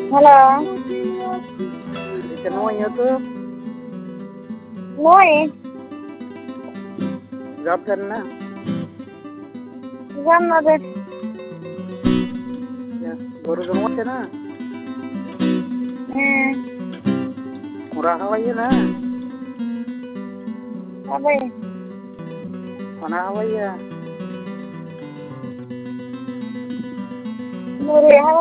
Halo, Semuanya tuh moi, job करना jam ada. ya baru semua na murah aja na Apa ya? mana aja Muri,